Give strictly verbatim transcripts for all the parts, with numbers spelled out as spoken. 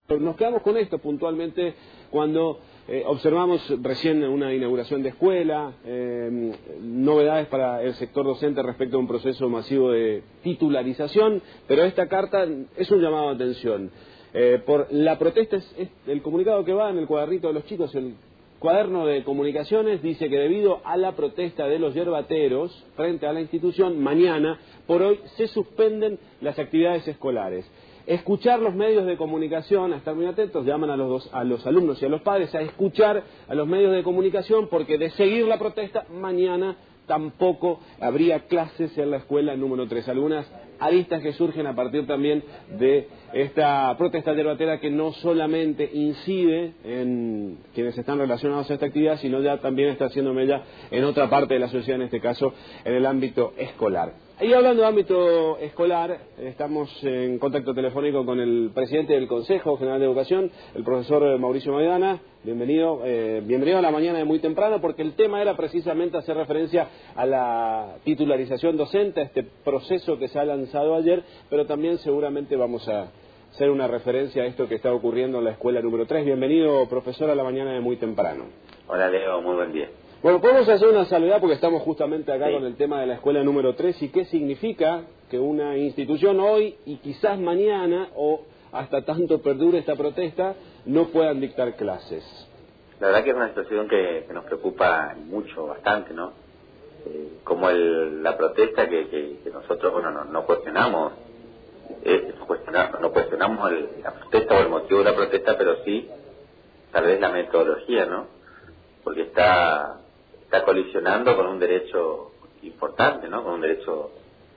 Nos quedamos con esto puntualmente cuando eh, observamos recién una inauguración de escuela, eh, novedades para el sector docente respecto a un proceso masivo de titularización, pero esta carta es un llamado de atención. Eh, por la protesta, es, es el comunicado que va en el cuadernito de los chicos, el cuaderno de comunicaciones, dice que debido a la protesta de los yerbateros frente a la institución, mañana por hoy se suspenden las actividades escolares. Escuchar los medios de comunicación, a estar muy atentos, llaman a los, dos, a los alumnos y a los padres a escuchar a los medios de comunicación, porque de seguir la protesta, mañana tampoco habría clases en la escuela número tres. Algunas aristas que surgen a partir también de esta protesta yerbatera, que no solamente incide en quienes están relacionados a esta actividad, sino ya también está haciendo mella en otra parte de la sociedad, en este caso en el ámbito escolar. Y hablando de ámbito escolar, estamos en contacto telefónico con el presidente del Consejo General de Educación, el profesor Mauricio Maidana. Bienvenido, eh, bienvenido a la mañana de muy temprano, porque el tema era precisamente hacer referencia a la titularización docente, a este proceso que se ha lanzado ayer, pero también seguramente vamos a hacer una referencia a esto que está ocurriendo en la escuela número tres. Bienvenido, profesor, a la mañana de muy temprano. Hola, Leo, muy buen día. Bueno, podemos hacer una salvedad porque estamos justamente acá sí. con el tema de la escuela número tres y qué significa que una institución hoy y quizás mañana o hasta tanto perdure esta protesta no puedan dictar clases. La verdad que es una situación que, que nos preocupa mucho, bastante, ¿no? Eh, como el, la protesta que, que, que nosotros, bueno, no, no cuestionamos, eh, no cuestionamos, no cuestionamos el, la protesta o el motivo de la protesta, pero sí, tal vez la metodología, ¿no? Porque está... está colisionando con un derecho importante, ¿no? Con un derecho,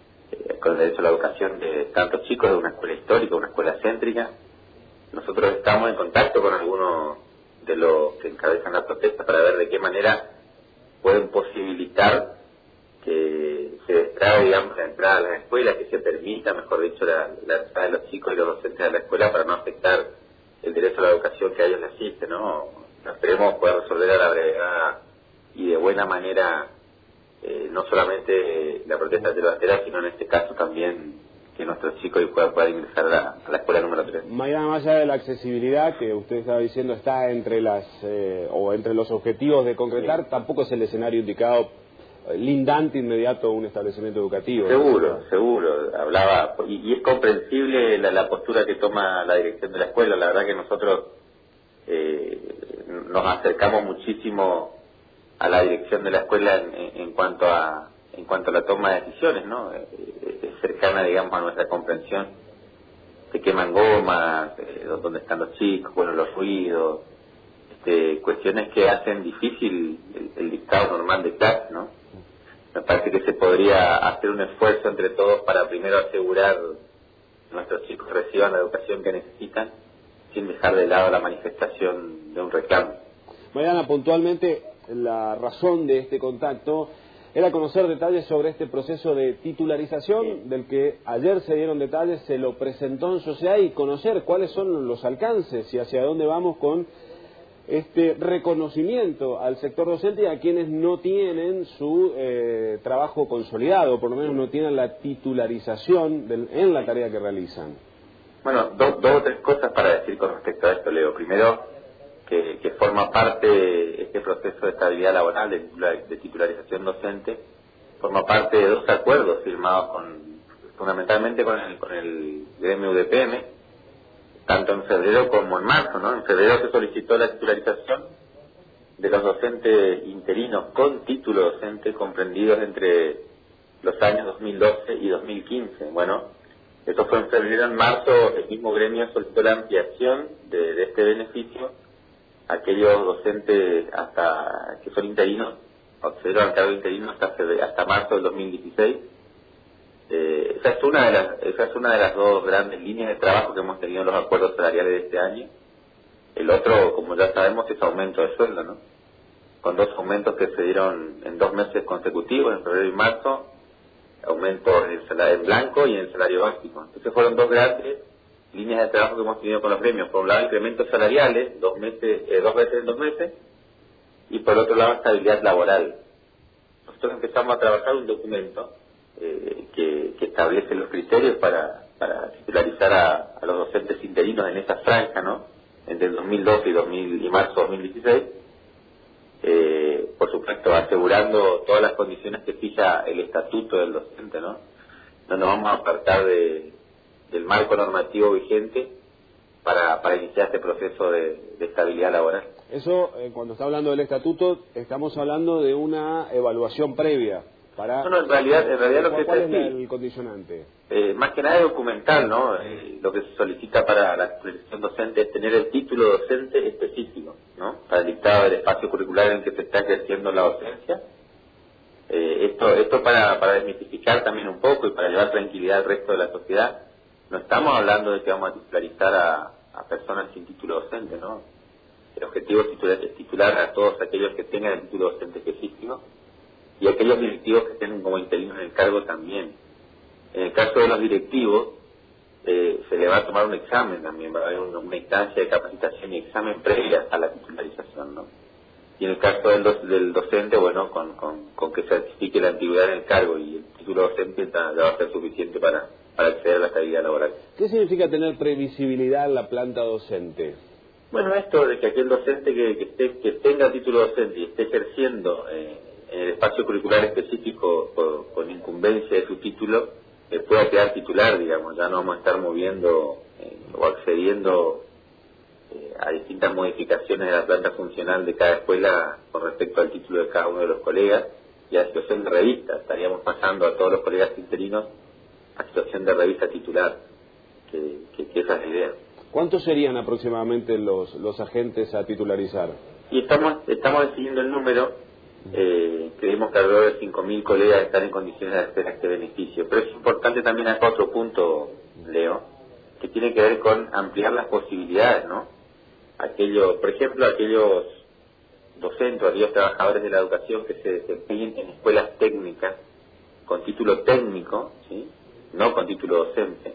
eh, con el derecho a la educación de tantos chicos de una escuela histórica, una escuela céntrica. Nosotros estamos en contacto con algunos de los que encabezan la protesta para ver de qué manera pueden posibilitar que se destrabe, digamos, la entrada a las escuelas, que se permita, mejor dicho, la, la entrada de los chicos y los docentes a la escuela para no afectar el derecho a la educación que a ellos les asiste, ¿no? Esperemos poder resolver a la brevedad y de buena manera, eh, no solamente la protesta yerbatera, sino en este caso también que nuestros chicos puedan, puedan ingresar a la, a la escuela número tres. Mañana, más allá de la accesibilidad que usted estaba diciendo está entre las eh, o entre los objetivos de concretar, sí. Tampoco es el escenario indicado lindante inmediato a un establecimiento educativo. Seguro, ¿no? seguro. Hablaba y, y es comprensible la, la postura que toma la dirección de la escuela. La verdad que nosotros eh, nos acercamos muchísimo a la dirección de la escuela en, en, en cuanto a en cuanto a la toma de decisiones, ¿no? Es eh, cercana, digamos, a nuestra comprensión. Se queman gomas, eh, dónde están los chicos, bueno, los ruidos, este, cuestiones que hacen difícil el, el dictado normal de clase, ¿no? Me parece que se podría hacer un esfuerzo entre todos para primero asegurar que nuestros chicos reciban la educación que necesitan, sin dejar de lado la manifestación de un reclamo. Mañana, puntualmente, la razón de este contacto era conocer detalles sobre este proceso de titularización, sí. del que ayer se dieron detalles, se lo presentó en sociedad, y conocer cuáles son los alcances y hacia dónde vamos con este reconocimiento al sector docente y a quienes no tienen su eh, trabajo consolidado, por lo menos no tienen la titularización del, en la tarea que realizan. Bueno, dos do, o tres cosas para decir con respecto a esto, Leo. Primero, Que, que forma parte este proceso de estabilidad laboral, de, de titularización docente, forma parte de dos acuerdos firmados con, fundamentalmente con el, con el gremio U D P M, tanto en febrero como en marzo, ¿no? En febrero se solicitó la titularización de los docentes interinos con título docente comprendidos entre los años dos mil doce y dos mil quince. Bueno, eso fue en febrero. En marzo el mismo gremio solicitó la ampliación de, de este beneficio aquellos docentes hasta que son interinos, accedieron al cargo interino hasta febrero, hasta marzo del dos mil dieciséis. Eh, esa es una de las esa es una de las dos grandes líneas de trabajo que hemos tenido en los acuerdos salariales de este año. El otro, como ya sabemos, es aumento de sueldo, ¿no? Con dos aumentos que se dieron en dos meses consecutivos, en febrero y marzo, aumento en el salario en blanco y en el salario básico. Entonces fueron dos grandes líneas de trabajo que hemos tenido con los gremios. Por un lado, incrementos salariales, dos meses, eh, dos veces en dos meses, y por otro lado, estabilidad laboral. Nosotros empezamos a trabajar un documento eh, que, que establece los criterios para, para titularizar a, a los docentes interinos en esa franja, ¿no? Entre el dos mil doce y, dos mil, y marzo de dos mil dieciséis. Eh, por supuesto, asegurando todas las condiciones que fija el estatuto del docente, ¿no? No nos vamos a apartar de, del marco normativo vigente para, para iniciar este proceso de, de estabilidad laboral. Eso, eh, cuando está hablando del estatuto, estamos hablando de una evaluación previa. Para... No, no, en realidad, en realidad lo que ¿Cuál es, es el condicionante? Eh, más que nada es documental, ¿no? Eh, lo que se solicita para la titularización docente es tener el título docente específico, ¿no? Para el dictado del espacio curricular en el que se está creciendo la docencia. Eh, esto esto para, para desmitificar también un poco y para llevar tranquilidad al resto de la sociedad. No estamos hablando de que vamos a titularizar a, a personas sin título docente, ¿no? El objetivo es titular, es titular a todos aquellos que tengan el título docente específico y aquellos directivos que estén como interinos en el cargo también. En el caso de los directivos, eh, se le va a tomar un examen también, va a haber una, una instancia de capacitación y examen previa a la titularización, ¿no? Y en el caso del, do, del docente, bueno, con, con, con que certifique la antigüedad en el cargo y el título docente ya va a ser suficiente para, para acceder a la estabilidad laboral. ¿Qué significa tener previsibilidad en la planta docente? Bueno, esto de que aquel docente que, que, esté, que tenga título docente y esté ejerciendo eh, en el espacio curricular específico por, con incumbencia de su título, eh, pueda quedar titular, digamos, ya no vamos a estar moviendo eh, o accediendo eh, a distintas modificaciones de la planta funcional de cada escuela con respecto al título de cada uno de los colegas y a la situación de revista. Estaríamos pasando a todos los colegas interinos a situación de revista titular, que, que, que esa es la idea. ¿Cuántos serían aproximadamente los, los agentes a titularizar? Y estamos estamos decidiendo el número. Eh, creemos que alrededor de cinco mil colegas están en condiciones de acceder a este beneficio. Pero es importante también acá otro punto, Leo, que tiene que ver con ampliar las posibilidades, ¿no? Aquellos, por ejemplo, aquellos docentes, aquellos trabajadores de la educación que se desempeñen en escuelas técnicas con título técnico, ¿sí? No con título docente,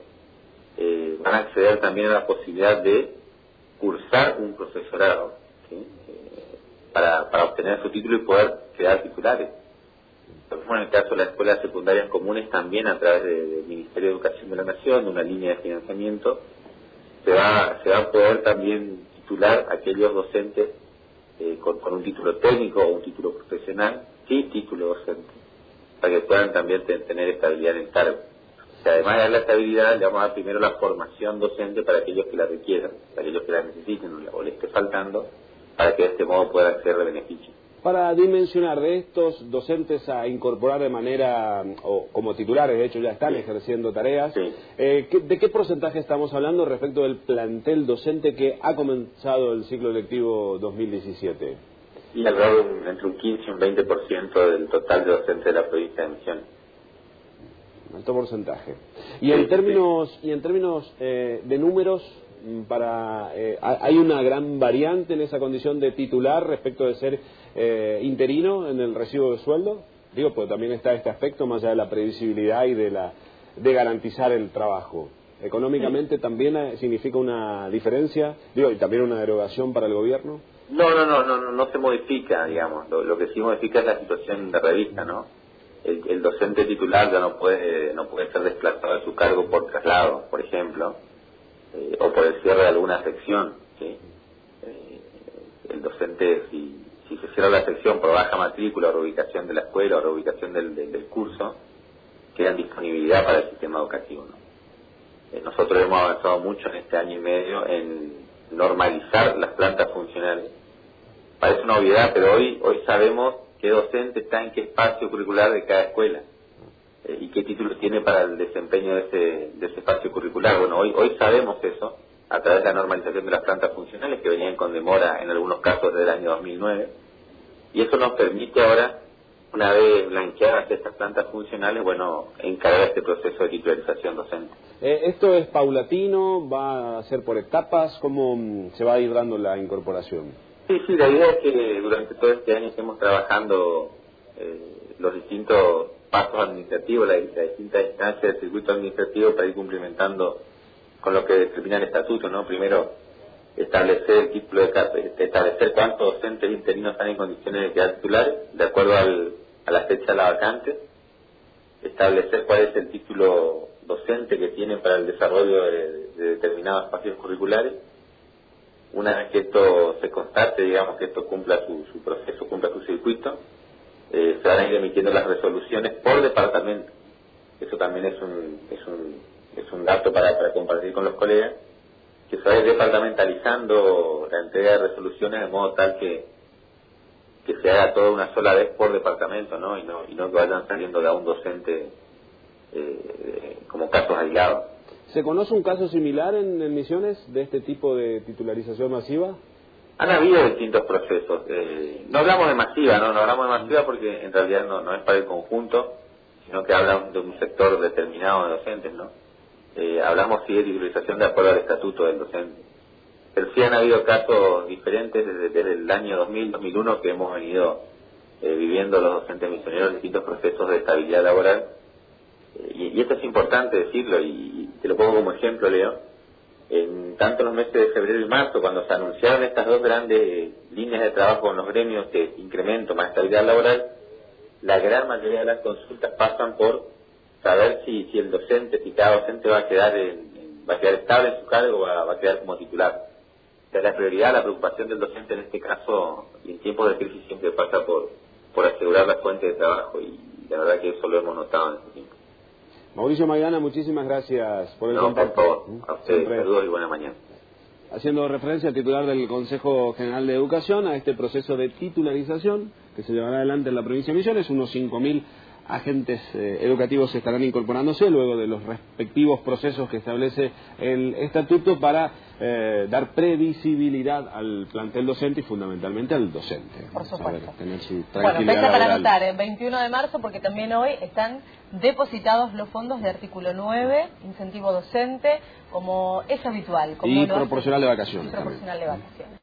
eh, van a acceder también a la posibilidad de cursar un profesorado, ¿sí? eh, para, para obtener su título y poder quedar titulares. Como en el caso de las escuelas secundarias comunes, también a través de- del Ministerio de Educación de la Nación, de una línea de financiamiento, se va, se va a poder también titular a aquellos docentes eh, con, con un título técnico o un título profesional, sí título docente, para que puedan también te- tener estabilidad en el cargo. O sea, además de la estabilidad, le vamos a dar primero la formación docente para aquellos que la requieran, para aquellos que la necesiten o le- o le esté faltando, para que de este modo puedan acceder de beneficio. Para dimensionar de estos docentes a incorporar de manera, o como titulares, de hecho ya están Sí. ejerciendo tareas, Sí. eh, ¿qué- ¿de qué porcentaje estamos hablando respecto del plantel docente que ha comenzado el ciclo lectivo dos mil diecisiete? Y alrededor de un- entre un quince y un veinte por ciento del total de docentes de la provincia de Misiones. Alto porcentaje. Y Sí, en términos y en términos eh, de números, mm, para eh, ha- hay una gran variante en esa condición de titular respecto de ser eh, interino en el recibo de sueldo. Digo, pues también está este aspecto más allá de la previsibilidad y de la de garantizar el trabajo. Económicamente también eh, significa una diferencia, digo, y también una derogación para el gobierno. No, no, no, no, no, no se modifica, digamos. Lo, lo que sí modifica es la situación de revista, ¿no? El, el docente titular ya no puede no puede ser desplazado de su cargo por traslado, por ejemplo, eh, o por el cierre de alguna sección, ¿sí? Eh, el docente, si, si se cierra la sección por baja matrícula o reubicación de la escuela o reubicación del, del, del curso, queda en disponibilidad para el sistema educativo, ¿no? Eh, nosotros hemos avanzado mucho en este año y medio en normalizar las plantas funcionales. Parece una obviedad, pero hoy hoy sabemos qué docente está en qué espacio curricular de cada escuela eh, y qué título tiene para el desempeño de ese, de ese espacio curricular. Bueno, hoy hoy sabemos eso a través de la normalización de las plantas funcionales que venían con demora en algunos casos desde el año dos mil nueve, y eso nos permite ahora, una vez blanqueadas estas plantas funcionales, bueno, encarar este proceso de titularización docente. Eh, ¿Esto es paulatino? ¿Va a ser por etapas? ¿Cómo mm, se va a ir dando la incorporación? Sí, sí, la idea es que durante todo este año estemos trabajando eh, los distintos pasos administrativos, las, las distintas instancias del circuito administrativo para ir cumplimentando con lo que determina el estatuto, ¿no? Primero, establecer el título de ca- establecer cuántos docentes interinos están en condiciones de quedar titulares, de acuerdo al, a la fecha de la vacante, establecer cuál es el título docente que tienen para el desarrollo de, de determinados espacios curriculares. Una vez que esto se constate, digamos que esto cumpla su, su proceso, cumpla su circuito, eh, se van a ir emitiendo las resoluciones por departamento. Eso también es un, es un, es un dato para, para compartir con los colegas, que se va a ir departamentalizando la entrega de resoluciones de modo tal que, que se haga toda una sola vez por departamento, ¿no? Y no, y no que vayan saliendo de a un docente eh, como casos aislados. ¿Se conoce un caso similar en, en Misiones de este tipo de titularización masiva? Han habido distintos procesos. Eh, no hablamos de masiva, ¿no? No hablamos de masiva porque en realidad no, no es para el conjunto, sino que hablan de un sector determinado de docentes, ¿no? Eh, hablamos sí de titularización de acuerdo al estatuto del docente. Pero sí han habido casos diferentes desde, desde el año dos mil, dos mil uno que hemos venido eh, viviendo los docentes misioneros distintos procesos de estabilidad laboral. Eh, y, y esto es importante decirlo y, y te lo pongo como ejemplo, Leo. En tanto los meses de febrero y marzo, cuando se anunciaron estas dos grandes eh, líneas de trabajo en los gremios de incremento más estabilidad laboral, la gran mayoría de las consultas pasan por saber si, si el docente, si cada docente va a quedar en, en, va a quedar estable en su cargo o va, va a quedar como titular. O sea, la prioridad, la preocupación del docente en este caso, y en tiempos de crisis siempre pasa por, por asegurar la fuente de trabajo, y la verdad que eso lo hemos notado en este tiempo. Mauricio Maidana, muchísimas gracias por el no, contacto. por favor. A ustedes, Siempre saludos y buena mañana. Haciendo referencia al titular del Consejo General de Educación, a este proceso de titularización que se llevará adelante en la provincia de Misiones, unos cinco mil agentes eh, educativos estarán incorporándose luego de los respectivos procesos que establece el estatuto para eh, dar previsibilidad al plantel docente y fundamentalmente al docente. Por supuesto. Saber, tener su bueno, fecha laboral. para anotar, el veintiuno de marzo, porque también hoy están depositados los fondos de artículo nueve, incentivo docente, como es habitual. Como y lo proporcional hace, de vacaciones. Y proporcional de vacaciones.